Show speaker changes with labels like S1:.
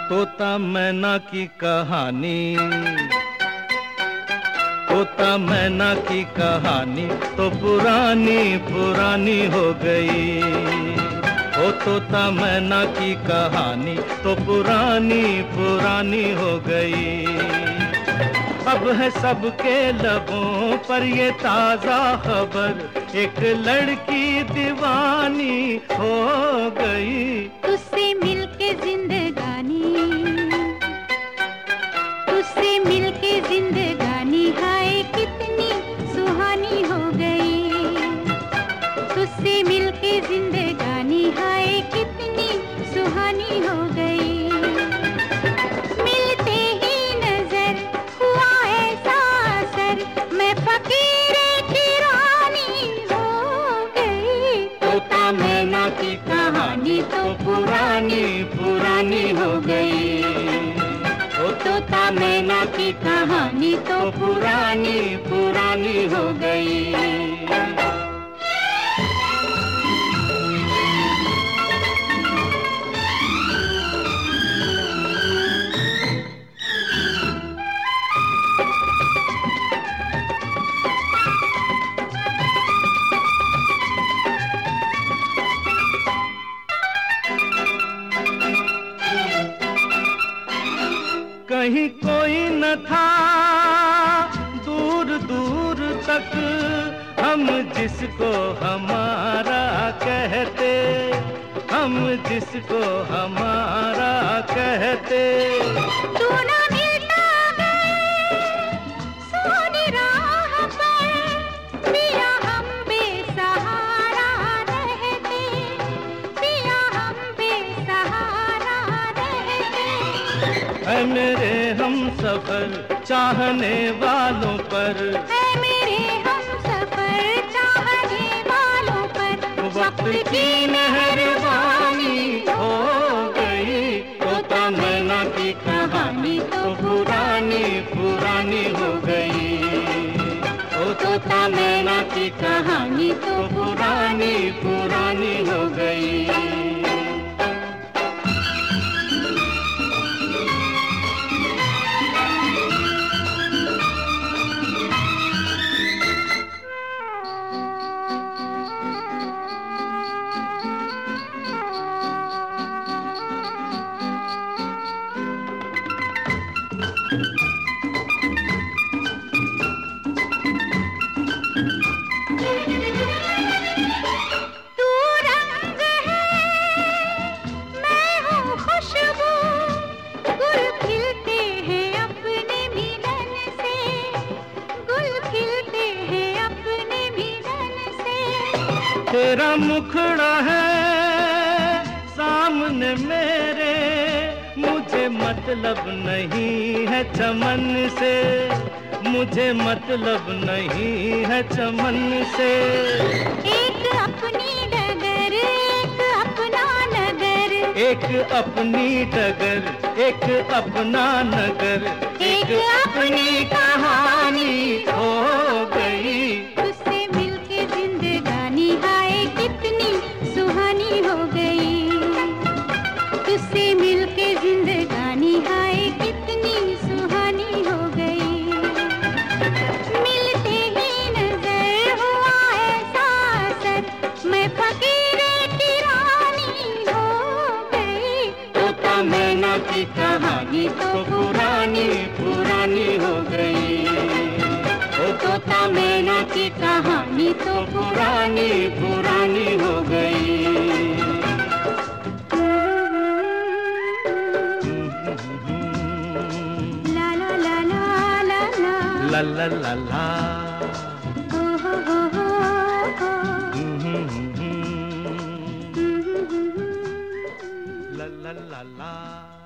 S1: तोता मैना की कहानी, तोता मैना की कहानी तो पुरानी पुरानी हो गई। ओ तोता मैना की कहानी तो पुरानी पुरानी हो गई। अब है सबके लबों पर ये ताजा खबर, एक लड़की दीवानी हो गई।
S2: तुझसे मिलके जिंदगानी, तुझसे मिलके जिंदगानी हाय कितनी सुहानी हो गई। तुझसे मिलके जिंदगानी हाय कितनी सुहानी हो गई। मिलते ही नजर हुआ ऐसा असर, मैं फकीर की रानी हो गई।
S1: तोता मैना की कहानी तो पुरानी पुरानी हो गई। ओ
S2: तोता मैना की कहानी तो
S1: पुरानी पुरानी हो गई। कहीं कोई न था दूर दूर तक, हम जिसको हमारा कहते, हम जिसको हमारा कहते।
S2: तू ना मिलता सोनी राह पर, पिया हम बेसहारा रहते, पिया हम बेसहारा रहते।
S1: है मेरे हम सफर चाहने वालों पर,
S2: है मेरे हम सफर चाहने वालों पर,
S1: वक्त की मेहरबानी हो गई। तोता मैना की कहानी तो पुरानी पुरानी हो गई। ओ तोता मैना की कहानी तो पुरानी पुरानी हो गई।
S2: तू रंग है मैं हूँ खुशबू, गुल खिलते हैं अपने मिलन से, गुल खिलते हैं अपने मिलन से।
S1: तेरा मुखड़ा है सामने मेरे, मुझे मतलब नहीं है चमन से, मुझे मतलब नहीं है चमन से।
S2: एक अपनी डगर एक अपना नगर,
S1: एक अपनी डगर एक अपना नगर,
S2: एक अपनी
S1: कहानी हो गई।
S2: तुझसे मिलके जिंदगानी हाय कितनी सुहानी हो गई। तुझसे मिलके जिंदगानी हाय कितनी सुहानी हो गई। मिलते ही नजर हुआ ऐसा असर, मैं फकीर की रानी हो गई।
S1: तोता मैना की कहानी तो पुरानी पुरानी हो गई। ओ तोता मैना की कहानी तो पुरानी पुरानी हो गई।
S2: ला ला ला ला ला ला
S1: ला ला ला ला,
S2: हो हो हो हो।
S1: ला ला ला ला।